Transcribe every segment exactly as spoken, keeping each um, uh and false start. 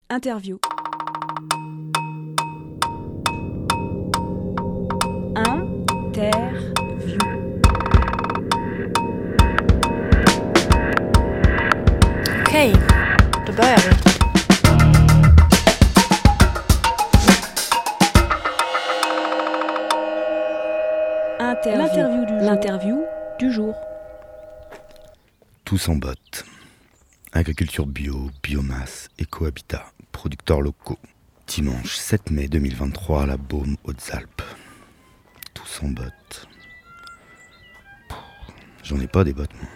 Interview. Interview. Okej, då börjar vi. Interview. L'interview du jour. L'interview du jour. Tous en botte. Agriculture bio, biomasse, éco-habitat, producteurs locaux. Dimanche sept mai deux mille vingt-trois à la Baume, Hautes-Alpes. Tous en botte. J'en ai pas des bottes, moi.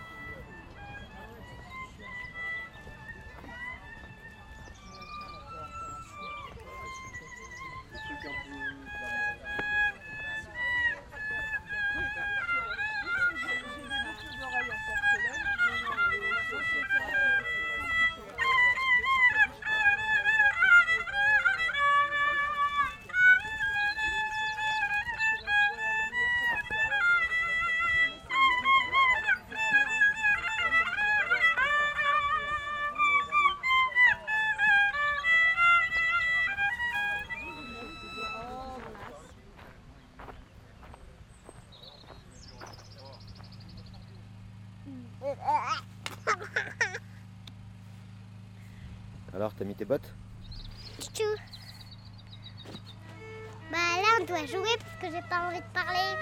Alors, t'as mis tes bottes? Tchou. Bah là, on doit jouer parce que j'ai pas envie de parler.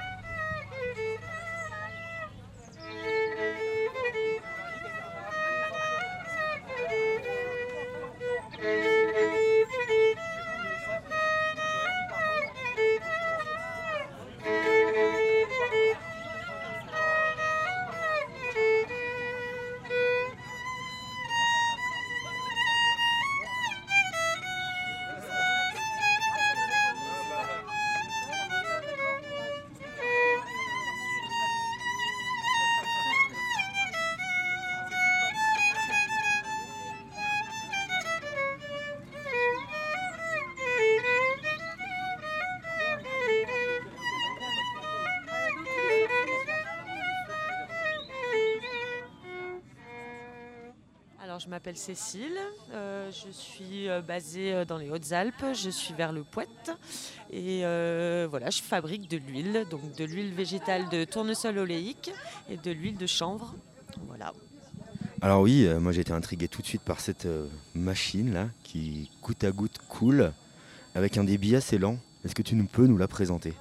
Alors, je m'appelle Cécile, euh, je suis euh, basée euh, dans les Hautes-Alpes, je suis vers le Poète et euh, voilà, je fabrique de l'huile, donc de l'huile végétale de tournesol oléique et de l'huile de chanvre. Voilà. Alors oui, euh, moi j'ai été intrigué tout de suite par cette euh, machine là qui goutte à goutte coule avec un débit assez lent. Est-ce que tu nous peux nous la présenter?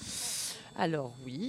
Alors oui,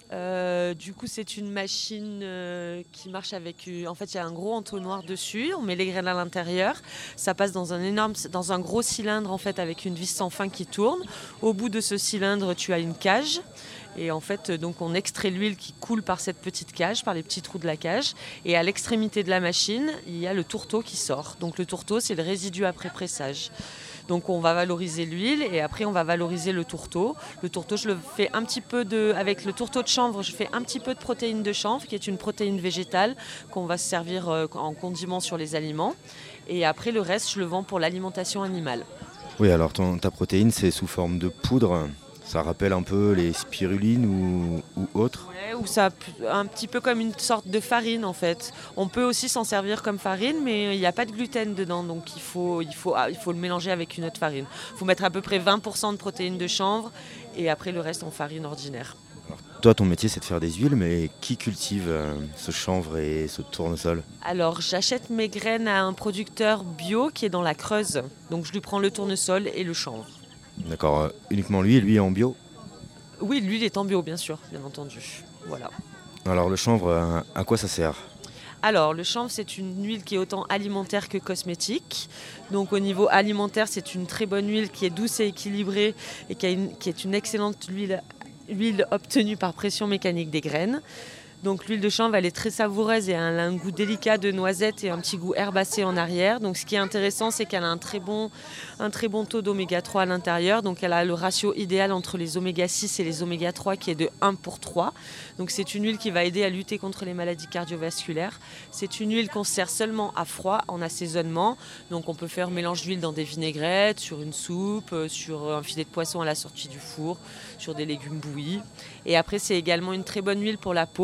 euh, du coup c'est une machine euh, qui marche avec, euh, en fait il y a un gros entonnoir dessus, on met les graines à l'intérieur, ça passe dans un énorme, dans un gros cylindre en fait avec une vis sans fin qui tourne. Au bout de ce cylindre tu as une cage et en fait donc on extrait l'huile qui coule par cette petite cage, par les petits trous de la cage, et à l'extrémité de la machine il y a le tourteau qui sort. Donc le tourteau c'est le résidu après pressage. Donc on va valoriser l'huile et après on va valoriser le tourteau. Le tourteau, je le fais un petit peu de, avec le tourteau de chanvre, je fais un petit peu de protéine de chanvre, qui est une protéine végétale qu'on va se servir en condiment sur les aliments. Et après le reste, je le vends pour l'alimentation animale. Oui, alors ton, ta protéine c'est sous forme de poudre. Ça rappelle un peu les spirulines ou, ou autres. Ouais, ou ça, un petit peu comme une sorte de farine en fait. On peut aussi s'en servir comme farine, mais il n'y a pas de gluten dedans, donc il faut, il faut, il faut le mélanger avec une autre farine. Il faut mettre à peu près vingt pour cent de protéines de chanvre et après le reste en farine ordinaire. Alors, toi, ton métier c'est de faire des huiles, mais qui cultive euh, ce chanvre et ce tournesol? Alors j'achète mes graines à un producteur bio qui est dans la Creuse, donc je lui prends le tournesol et le chanvre. D'accord, euh, uniquement lui, et lui est en bio? Oui, l'huile est en bio, bien sûr, bien entendu. Voilà. Alors le chanvre, euh, à quoi ça sert? Alors, le chanvre, c'est une huile qui est autant alimentaire que cosmétique. Donc, au niveau alimentaire, c'est une très bonne huile qui est douce et équilibrée et qui, a une, qui est une excellente huile, huile obtenue par pression mécanique des graines. Donc l'huile de chanvre, elle est très savoureuse et elle a un goût délicat de noisette et un petit goût herbacé en arrière. Donc ce qui est intéressant, c'est qu'elle a un très bon, un très bon taux d'oméga trois à l'intérieur. Donc elle a le ratio idéal entre les oméga six et les oméga trois qui est de un pour trois. Donc c'est une huile qui va aider à lutter contre les maladies cardiovasculaires. C'est une huile qu'on sert seulement à froid, en assaisonnement. Donc on peut faire mélange d'huile dans des vinaigrettes, sur une soupe, sur un filet de poisson à la sortie du four, sur des légumes bouillis. Et après, c'est également une très bonne huile pour la peau.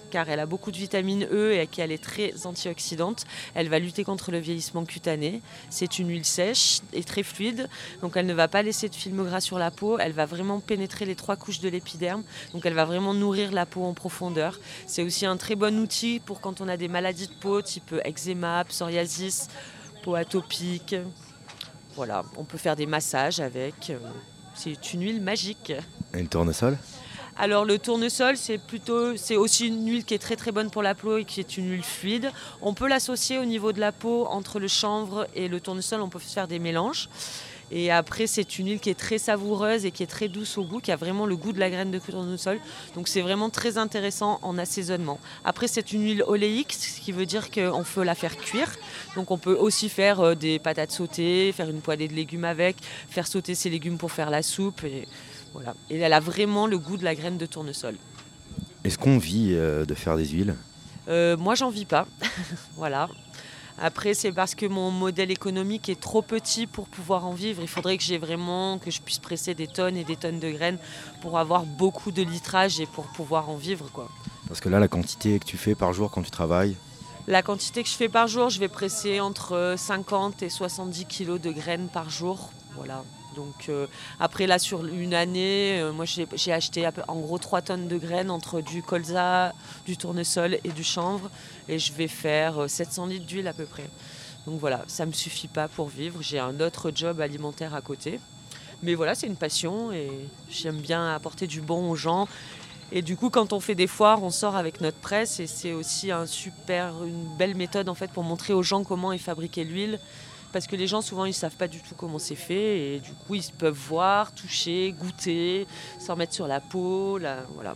car elle a beaucoup de vitamine E et qu'elle est très antioxydante. Elle va lutter contre le vieillissement cutané. C'est une huile sèche et très fluide, donc elle ne va pas laisser de film gras sur la peau. Elle va vraiment pénétrer les trois couches de l'épiderme, donc elle va vraiment nourrir la peau en profondeur. C'est aussi un très bon outil pour quand on a des maladies de peau, type eczéma, psoriasis, peau atopique. Voilà, on peut faire des massages avec. C'est une huile magique. Et le tournesol ? Alors le tournesol, c'est plutôt, c'est aussi une huile qui est très très bonne pour la peau et qui est une huile fluide. On peut l'associer au niveau de la peau entre le chanvre et le tournesol, on peut faire des mélanges. Et après, c'est une huile qui est très savoureuse et qui est très douce au goût, qui a vraiment le goût de la graine de tournesol. Donc c'est vraiment très intéressant en assaisonnement. Après, c'est une huile oléique, ce qui veut dire qu'on peut la faire cuire. Donc on peut aussi faire des patates sautées, faire une poêlée de légumes avec, faire sauter ses légumes pour faire la soupe. Et voilà. Et elle a vraiment le goût de la graine de tournesol. Est-ce qu'on vit euh, de faire des huiles ? euh, Moi, j'en vis pas. Voilà. Après, c'est parce que mon modèle économique est trop petit pour pouvoir en vivre. Il faudrait que j'ai vraiment, que je puisse presser des tonnes et des tonnes de graines pour avoir beaucoup de litrage et pour pouvoir en vivre, quoi. Parce que là, la quantité que tu fais par jour quand tu travailles ? La quantité que je fais par jour, je vais presser entre cinquante et soixante-dix kilos de graines par jour. Voilà. Donc euh, après là sur une année, euh, moi j'ai, j'ai acheté peu, en gros trois tonnes de graines entre du colza, du tournesol et du chanvre et je vais faire euh, sept cents litres d'huile à peu près. Donc voilà, ça me suffit pas pour vivre. J'ai un autre job alimentaire à côté. Mais voilà, c'est une passion et j'aime bien apporter du bon aux gens. Et du coup, quand on fait des foires, on sort avec notre presse et c'est aussi un super, une belle méthode en fait pour montrer aux gens comment est fabriquée l'huile. Parce que les gens, souvent, ils ne savent pas du tout comment c'est fait. Et du coup, ils peuvent voir, toucher, goûter, s'en mettre sur la peau. Là, voilà.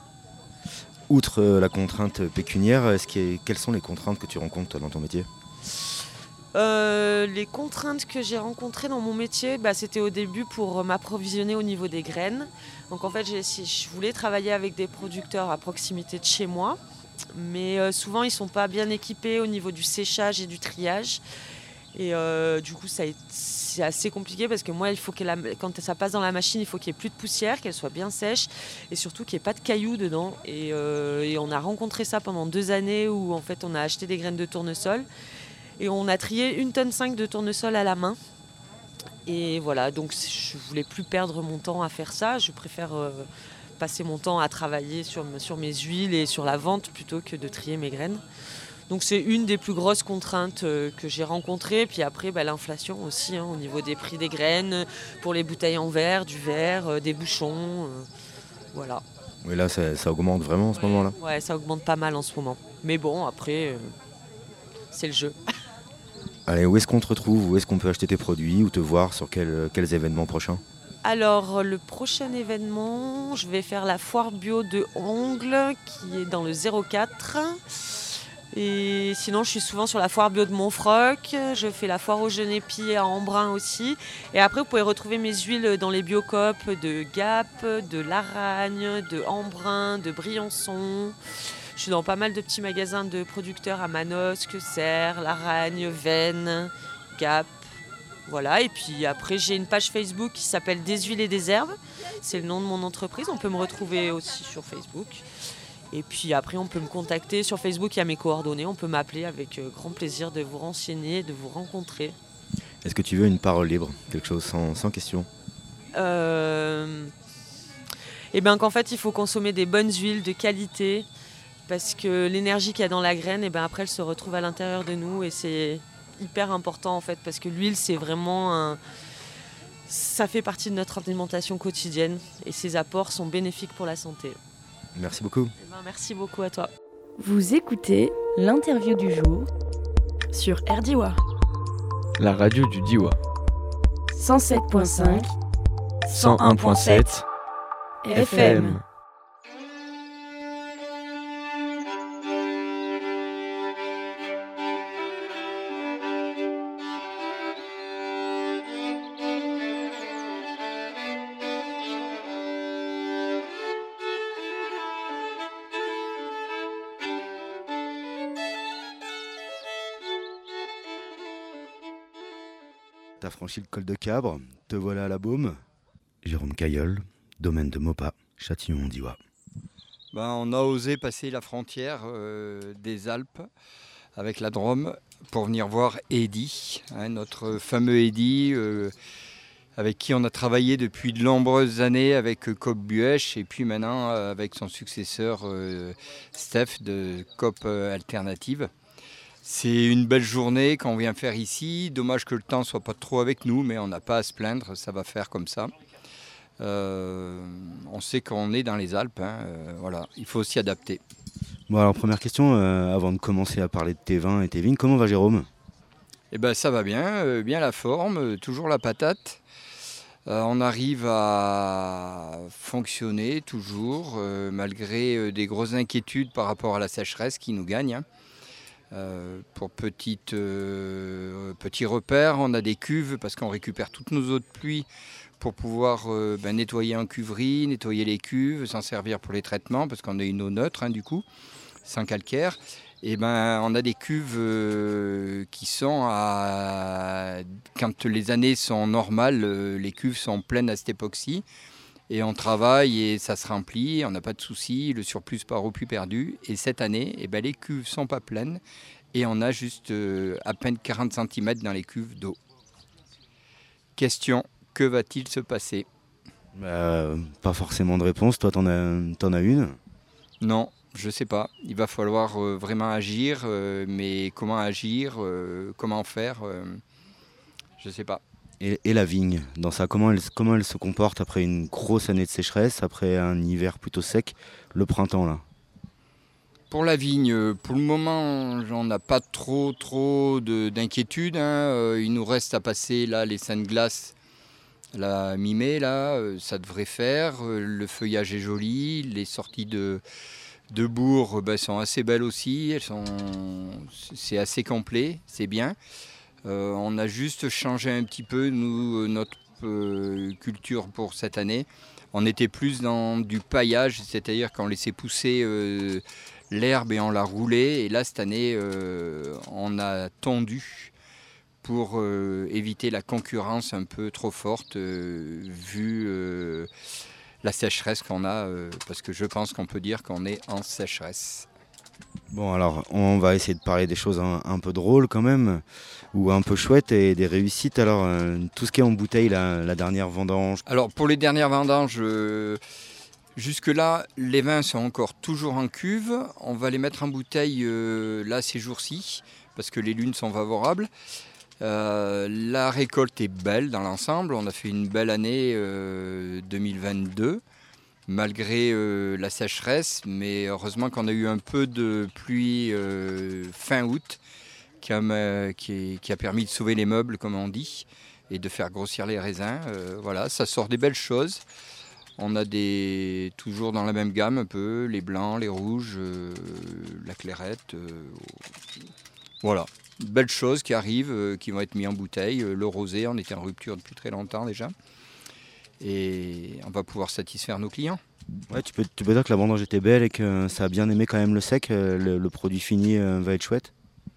Outre euh, la contrainte pécuniaire, est-ce qu'il y a, quelles sont les contraintes que tu rencontres toi, dans ton métier ? euh, Les contraintes que j'ai rencontrées dans mon métier, bah, c'était au début pour m'approvisionner au niveau des graines. Donc en fait, j'ai, je voulais travailler avec des producteurs à proximité de chez moi. Mais euh, souvent, ils ne sont pas bien équipés au niveau du séchage et du triage. Et euh, du coup, ça a, c'est assez compliqué parce que moi, il faut que la, quand ça passe dans la machine, il faut qu'il n'y ait plus de poussière, qu'elle soit bien sèche et surtout qu'il n'y ait pas de cailloux dedans. Et, euh, et on a rencontré ça pendant deux années où en fait, on a acheté des graines de tournesol et on a trié une tonne cinq de tournesol à la main. Et voilà, donc je ne voulais plus perdre mon temps à faire ça. Je préfère euh, passer mon temps à travailler sur, sur mes huiles et sur la vente plutôt que de trier mes graines. Donc c'est une des plus grosses contraintes euh, que j'ai rencontrées. Puis après, bah, l'inflation aussi, hein, au niveau des prix des graines, pour les bouteilles en verre, du verre, euh, des bouchons, euh, voilà. Oui, là, ça, ça augmente vraiment en ce ouais, moment-là. Ouais, ça augmente pas mal en ce moment. Mais bon, après, euh, c'est le jeu. Allez, où est-ce qu'on te retrouve ? Où est-ce qu'on peut acheter tes produits ou te voir sur quel, quels événements prochains ? Alors, le prochain événement, je vais faire la foire bio de Ongles, qui est dans le zéro quatre. Et sinon, je suis souvent sur la foire bio de Montfroc. Je fais la foire au Genépi à Embrun aussi. Et après, vous pouvez retrouver mes huiles dans les biocoop de Gap, de Laragne, de Embrun, de Briançon. Je suis dans pas mal de petits magasins de producteurs à Manosque, Serres, Laragne, Vennes, Gap. Voilà. Et puis après, j'ai une page Facebook qui s'appelle Des huiles et des herbes. C'est le nom de mon entreprise. On peut me retrouver aussi sur Facebook. Et puis après, on peut me contacter sur Facebook, il y a mes coordonnées. On peut m'appeler avec grand plaisir de vous renseigner, de vous rencontrer. Est-ce que tu veux une parole libre ? Quelque chose sans, sans question ? euh... Eh bien qu'en fait, il faut consommer des bonnes huiles de qualité parce que l'énergie qu'il y a dans la graine, eh ben après, elle se retrouve à l'intérieur de nous et c'est hyper important en fait parce que l'huile, c'est vraiment un... ça fait partie de notre alimentation quotidienne et ses apports sont bénéfiques pour la santé. Merci beaucoup. Eh ben, merci beaucoup à toi. Vous écoutez l'interview du jour sur R D I W A. La radio du Diois. cent sept virgule cinq cent un virgule sept F M. T'as franchi le col de Cabre, te voilà à la Baume. Jérôme Cailleul, domaine de Maupas, Châtillon-en-Diois. Ben, on a osé passer la frontière euh, des Alpes avec la Drôme pour venir voir Eddy, hein, notre fameux Eddy, euh, avec qui on a travaillé depuis de nombreuses années avec Coop Buech et puis maintenant euh, avec son successeur euh, Steph de Coop Alternative. C'est une belle journée qu'on vient faire ici. Dommage que le temps ne soit pas trop avec nous, mais on n'a pas à se plaindre, ça va faire comme ça. Euh, on sait qu'on est dans les Alpes, hein, euh, voilà, il faut s'y adapter. Bon alors première question, euh, avant de commencer à parler de tes vins et tes vignes, comment va Jérôme ? Eh ben ça va bien, euh, bien la forme, euh, toujours la patate. Euh, on arrive à fonctionner toujours, euh, malgré euh, des grosses inquiétudes par rapport à la sécheresse qui nous gagne. Hein. Euh, pour petite, euh, petit repère, on a des cuves parce qu'on récupère toutes nos eaux de pluie pour pouvoir euh, ben, nettoyer en cuverie, nettoyer les cuves, s'en servir pour les traitements parce qu'on a une eau neutre hein, du coup, sans calcaire. Et ben, on a des cuves euh, qui sont à... Quand les années sont normales, euh, les cuves sont pleines à cette époque-ci. Et on travaille et ça se remplit, on n'a pas de souci, le surplus part au plus perdu. Et cette année, eh ben, les cuves ne sont pas pleines et on a juste euh, à peine quarante centimètres dans les cuves d'eau. Question, que va-t-il se passer ? Bah, pas forcément de réponse, toi t'en as, t'en as une ? Non. Je ne sais pas, il va falloir euh, vraiment agir, euh, mais comment agir, euh, comment faire, euh, je ne sais pas. Et, et la vigne, dans ça, comment elle, comment elle se comporte après une grosse année de sécheresse, après un hiver plutôt sec, le printemps là ? Pour la vigne, pour le moment, on n'a pas trop trop de, d'inquiétude. Hein. Euh, il nous reste à passer là les saintes glaces, la mi-mai, là, euh, ça devrait faire. Euh, le feuillage est joli, les sorties de... de bourg ben, sont assez belles aussi, elles sont... c'est assez complet, c'est bien. Euh, on a juste changé un petit peu nous, notre euh, culture pour cette année. On était plus dans du paillage, c'est-à-dire qu'on laissait pousser euh, l'herbe et on la roulait. Et là, cette année, euh, on a tondu pour euh, éviter la concurrence un peu trop forte, euh, vu... Euh, la sécheresse qu'on a, euh, parce que je pense qu'on peut dire qu'on est en sécheresse. Bon alors, on va essayer de parler des choses un, un peu drôles quand même, ou un peu chouettes et des réussites. Alors, euh, tout ce qui est en bouteille, la, la dernière vendange. Alors pour les dernières vendanges, euh, jusque-là, les vins sont encore toujours en cuve. On va les mettre en bouteille euh, là ces jours-ci, parce que les lunes sont favorables. Euh, la récolte est belle dans l'ensemble, on a fait une belle année euh, deux mille vingt-deux malgré euh, la sécheresse, mais heureusement qu'on a eu un peu de pluie euh, fin août qui a, qui, qui a permis de sauver les meubles comme on dit et de faire grossir les raisins. Euh, voilà, ça sort des belles choses. On a des, toujours dans la même gamme un peu, les blancs, les rouges, euh, la clairette, euh, voilà. Belles choses qui arrivent, euh, qui vont être mises en bouteille. Euh, le rosé, on était en rupture depuis très longtemps déjà. Et on va pouvoir satisfaire nos clients. Ouais, tu peux, tu peux dire que la vendange était belle et que ça a bien aimé quand même le sec. Euh, le, le produit fini euh, va être chouette.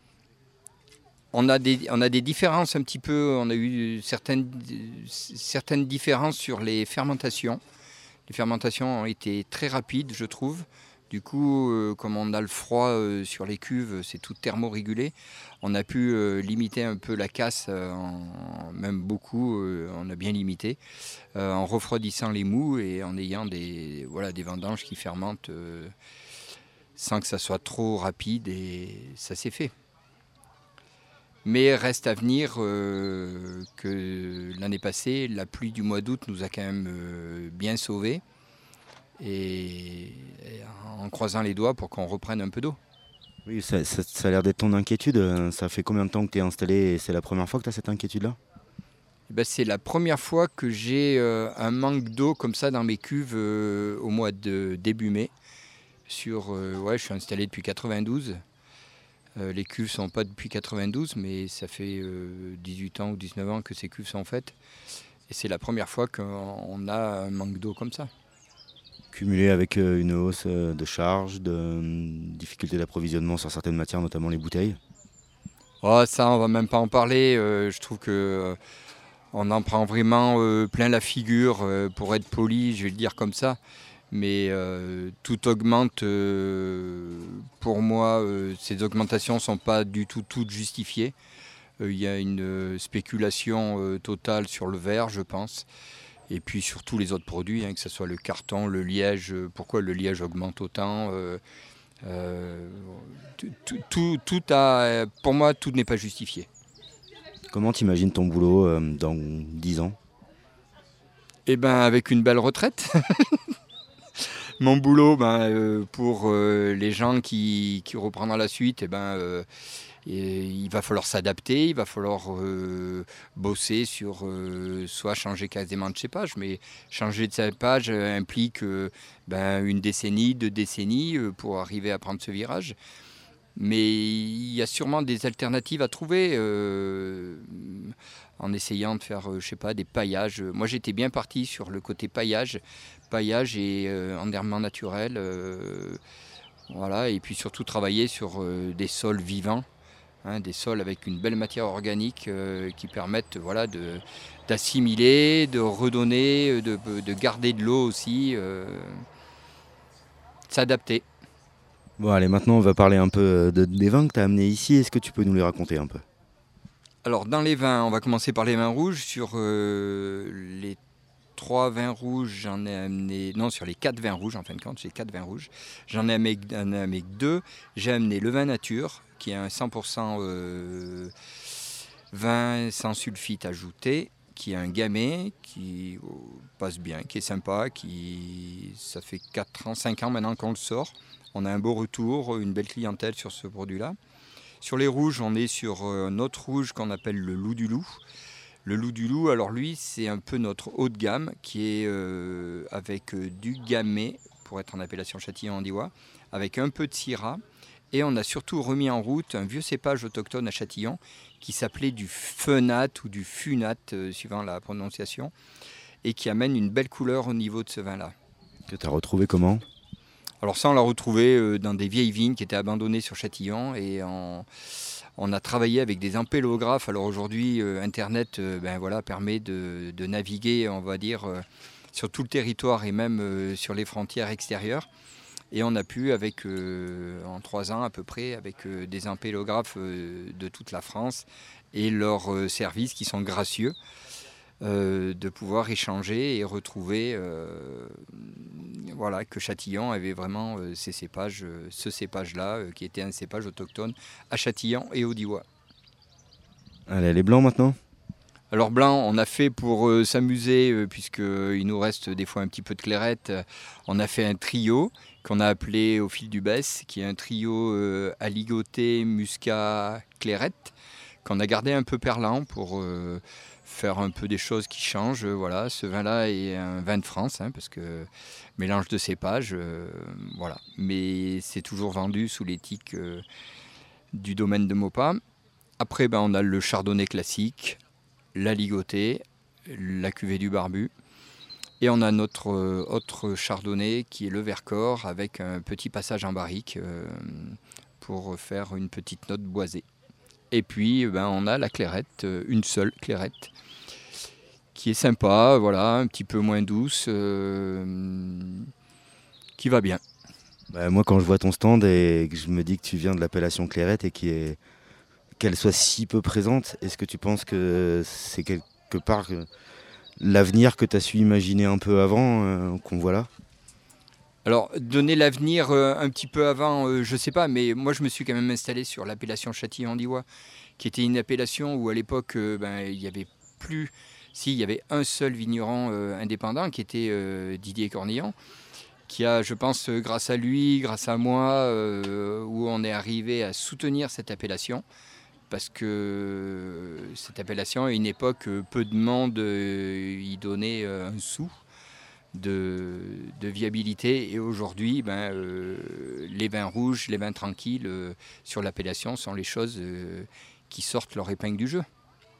On a, des, on a des différences un petit peu. On a eu certaines, certaines différences sur les fermentations. Les fermentations ont été très rapides, je trouve. Du coup, euh, comme on a le froid euh, sur les cuves, c'est tout thermorégulé. On a pu euh, limiter un peu la casse, euh, en, même beaucoup, euh, on a bien limité, euh, en refroidissant les mous et en ayant des, voilà, des vendanges qui fermentent euh, sans que ça soit trop rapide et ça s'est fait. Mais reste à venir euh, que l'année passée, la pluie du mois d'août nous a quand même euh, bien sauvés. Et, et en croisant les doigts pour qu'on reprenne un peu d'eau. Oui, ça, ça, ça a l'air d'être ton inquiétude. Ça fait combien de temps que tu es installé et c'est la première fois que tu as cette inquiétude-là ? Eh ben, c'est la première fois que j'ai euh, un manque d'eau comme ça dans mes cuves euh, au mois de début mai. Sur, euh, ouais, je suis installé depuis quatre-vingt-douze. Euh, les cuves ne sont pas depuis quatre-vingt-douze, mais ça fait euh, dix-huit ans ou dix-neuf ans que ces cuves sont faites. Et c'est la première fois qu'on a un manque d'eau comme ça. Cumulé avec une hausse de charge, de difficulté d'approvisionnement sur certaines matières, notamment les bouteilles. Oh, ça, on va même pas en parler. Euh, je trouve que euh, on en prend vraiment euh, plein la figure, euh, pour être poli, je vais le dire comme ça. Mais euh, tout augmente, euh, pour moi, euh, ces augmentations ne sont pas du tout toutes justifiées. Il y a une euh, spéculation euh, totale sur le verre, je pense. Et puis sur tous les autres produits, hein, que ce soit le carton, le liège. Euh, pourquoi le liège augmente autant euh, euh, tout, tout, tout a, pour moi, tout n'est pas justifié. Comment t'imagines ton boulot euh, dans dix ans? Eh bien, avec une belle retraite. Mon boulot, ben, euh, pour euh, les gens qui, qui reprendront la suite, eh ben, euh, et il va falloir s'adapter, il va falloir euh, bosser sur euh, soit changer quasiment de cépage, mais changer de cépage implique euh, ben, une décennie, deux décennies euh, pour arriver à prendre ce virage. Mais il y a sûrement des alternatives à trouver euh, en essayant de faire, euh, je sais pas, des paillages. Moi, j'étais bien parti sur le côté paillage, paillage et euh, enderrement naturel. Euh, voilà, et puis surtout travailler sur euh, des sols vivants. Hein, des sols avec une belle matière organique euh, qui permettent voilà, de, d'assimiler, de redonner, de, de garder de l'eau aussi, euh, s'adapter. Bon allez, maintenant on va parler un peu de, des vins que tu as amenés ici. Est-ce que tu peux nous les raconter un peu? Alors dans les vins, on va commencer par les vins rouges. Sur euh, les trois vins rouges, j'en ai amené... Non, sur les quatre vins rouges, en fin de compte, j'ai quatre vins rouges. J'en ai amené, j'en ai amené deux. J'ai amené le vin nature, qui est un cent pour cent euh, vin sans sulfite ajouté, qui est un gamay, qui oh, passe bien, qui est sympa, qui ça fait quatre ans, cinq ans maintenant qu'on le sort. On a un beau retour, une belle clientèle sur ce produit-là. Sur les rouges, on est sur un autre rouge qu'on appelle le Loup du Loup. Le Loup du Loup, alors lui, c'est un peu notre haut de gamme, qui est euh, avec du gamay, pour être en appellation Châtillon-Andivois, avec un peu de syrah. Et on a surtout remis en route un vieux cépage autochtone à Châtillon qui s'appelait du Fenat ou du Funat, euh, suivant la prononciation, et qui amène une belle couleur au niveau de ce vin-là. Que tu as retrouvé comment? Alors ça, on l'a retrouvé euh, dans des vieilles vignes qui étaient abandonnées sur Châtillon, et en, on a travaillé avec des ampélographes. Alors aujourd'hui, euh, Internet euh, ben, voilà, permet de, de naviguer, on va dire, euh, sur tout le territoire et même euh, sur les frontières extérieures. Et on a pu, avec, euh, en trois ans à peu près, avec euh, des ampélographes euh, de toute la France et leurs euh, services qui sont gracieux, euh, de pouvoir échanger et retrouver euh, voilà, que Châtillon avait vraiment euh, ces cépages, euh, ce cépage-là, euh, qui était un cépage autochtone à Châtillon et au Diois. Allez, les blancs maintenant? Alors blanc, on a fait pour euh, s'amuser, euh, puisqu'il nous reste des fois un petit peu de clairette, euh, on a fait un trio qu'on a appelé au fil du Besse, qui est un trio euh, aligoté, muscat, clairette, qu'on a gardé un peu perlant pour euh, faire un peu des choses qui changent. Voilà, ce vin-là est un vin de France, hein, parce que mélange de cépages, euh, voilà. Mais c'est toujours vendu sous l'éthique euh, du domaine de Maupas. Après, ben, on a le chardonnay classique, la ligotée, la cuvée du barbu. Et on a notre euh, autre chardonnay qui est le Vercors avec un petit passage en barrique euh, pour faire une petite note boisée. Et puis ben, on a la clairette, une seule clairette, qui est sympa, voilà, un petit peu moins douce, euh, qui va bien. Bah, moi quand je vois ton stand et que je me dis que tu viens de l'appellation clairette et qui est... qu'elle soit si peu présente, est-ce que tu penses que c'est quelque part l'avenir que tu as su imaginer un peu avant, euh, qu'on voit là? Alors, donner l'avenir euh, un petit peu avant, euh, je ne sais pas, mais moi je me suis quand même installé sur l'appellation Châtillon-Andivois, qui était une appellation où à l'époque, euh, ben, il n'y avait plus, si, il y avait un seul vigneron euh, indépendant, qui était euh, Didier Cornillon, qui a, je pense, grâce à lui, grâce à moi, euh, où on est arrivé à soutenir cette appellation. Parce que cette appellation, à une époque, peu de monde euh, y donnait euh, un sou de, de viabilité. Et aujourd'hui, ben, euh, les vins rouges, les vins tranquilles euh, sur l'appellation sont les choses euh, qui sortent leur épingle du jeu.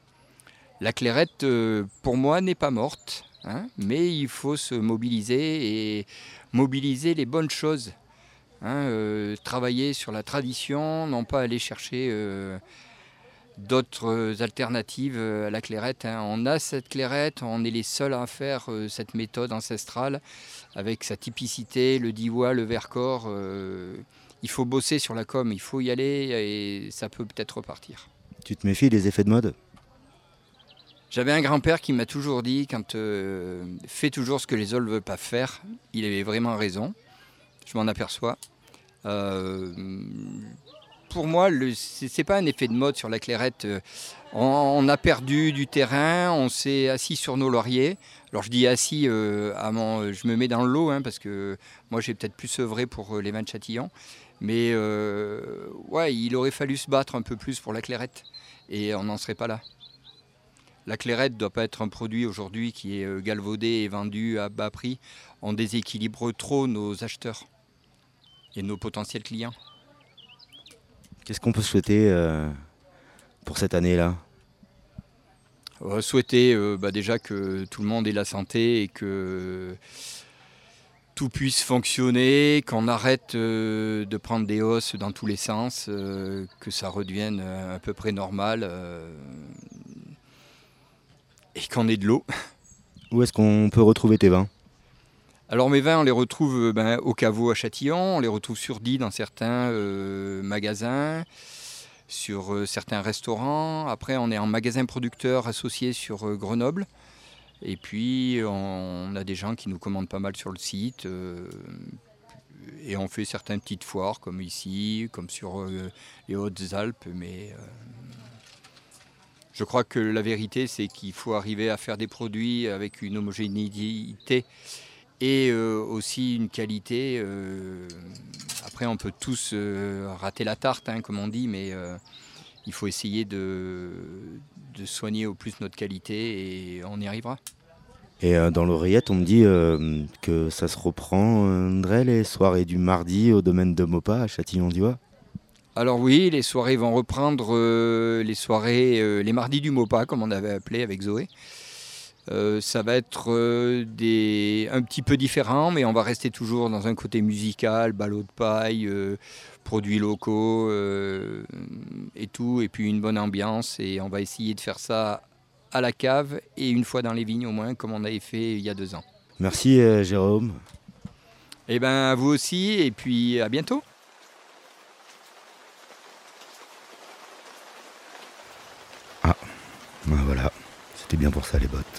La clairette, euh, pour moi, n'est pas morte, hein, mais il faut se mobiliser et mobiliser les bonnes choses. Hein, euh, travailler sur la tradition, non pas aller chercher... Euh, d'autres alternatives à la clairette. Hein. On a cette clairette, on est les seuls à faire euh, cette méthode ancestrale avec sa typicité, le Diois, le Vercors. Euh, il faut bosser sur la com, il faut y aller et ça peut peut-être repartir. Tu te méfies des effets de mode ? J'avais un grand-père qui m'a toujours dit, quand euh, fais toujours ce que les autres ne veulent pas faire, il avait vraiment raison, je m'en aperçois. Euh, pour moi, ce n'est pas un effet de mode sur la clairette. On, on a perdu du terrain, on s'est assis sur nos lauriers. Alors je dis assis, euh, à mon, je me mets dans le lot, hein, parce que moi j'ai peut-être plus œuvré pour les vins de Châtillon. Mais euh, ouais, il aurait fallu se battre un peu plus pour la clairette et on n'en serait pas là. La clairette ne doit pas être un produit aujourd'hui qui est galvaudé et vendu à bas prix. On déséquilibre trop nos acheteurs et nos potentiels clients. Qu'est-ce qu'on peut souhaiter euh, pour cette année-là ? euh, Souhaiter euh, bah déjà que tout le monde ait la santé et que tout puisse fonctionner, qu'on arrête euh, de prendre des hausses dans tous les sens, euh, que ça redevienne à peu près normal. Euh, Et qu'on ait de l'eau. Où est-ce qu'on peut retrouver tes vins ? Alors mes vins, on les retrouve ben, au caveau à Châtillon, on les retrouve sur Die dans certains euh, magasins, sur euh, certains restaurants. Après, on est en magasin producteur associé sur euh, Grenoble. Et puis, on, on a des gens qui nous commandent pas mal sur le site. Euh, et on fait certaines petites foires, comme ici, comme sur euh, les Hautes-Alpes. Mais... Euh, Je crois que la vérité, c'est qu'il faut arriver à faire des produits avec une homogénéité et euh, aussi une qualité. Euh, après, on peut tous euh, rater la tarte, hein, comme on dit, mais euh, il faut essayer de, de soigner au plus notre qualité et on y arrivera. Et euh, dans l'oreillette, on me dit euh, que ça se reprendrait les soirées du mardi au domaine de Maupas à Châtillon-Diois. Alors oui, les soirées vont reprendre euh, les soirées, euh, les mardis du Maupas, comme on avait appelé avec Zoé. Euh, ça va être euh, des, un petit peu différent, mais on va rester toujours dans un côté musical, ballot de paille, euh, produits locaux euh, et tout, et puis une bonne ambiance. Et on va essayer de faire ça à la cave et une fois dans les vignes au moins, comme on avait fait il y a deux ans. Merci euh, Jérôme. Eh bien à vous aussi, et puis à bientôt. Ah, ben voilà, c'était bien pour ça les bottes.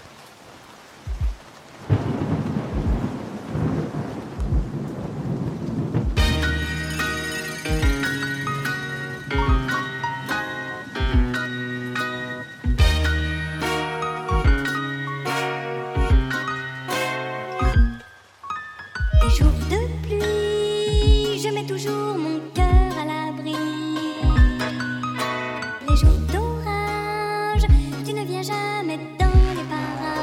Les jours de pluie, je mets toujours mon cœur à l'abri. Les jours d'orage, tu ne viens jamais dans les parages.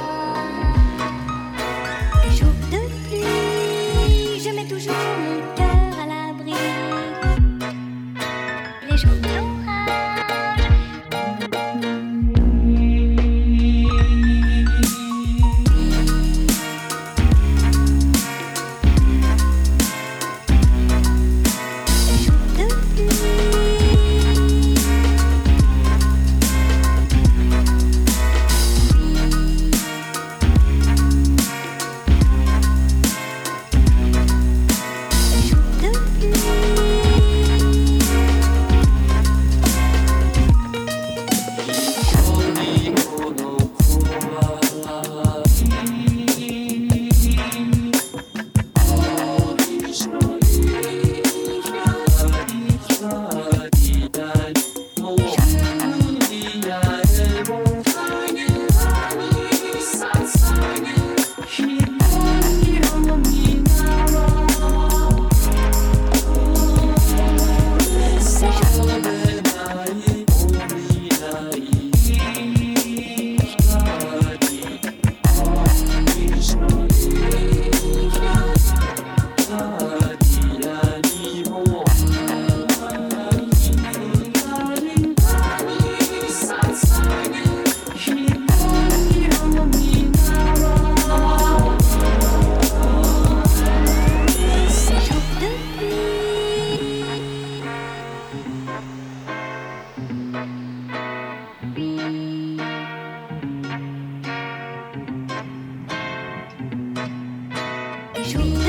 jour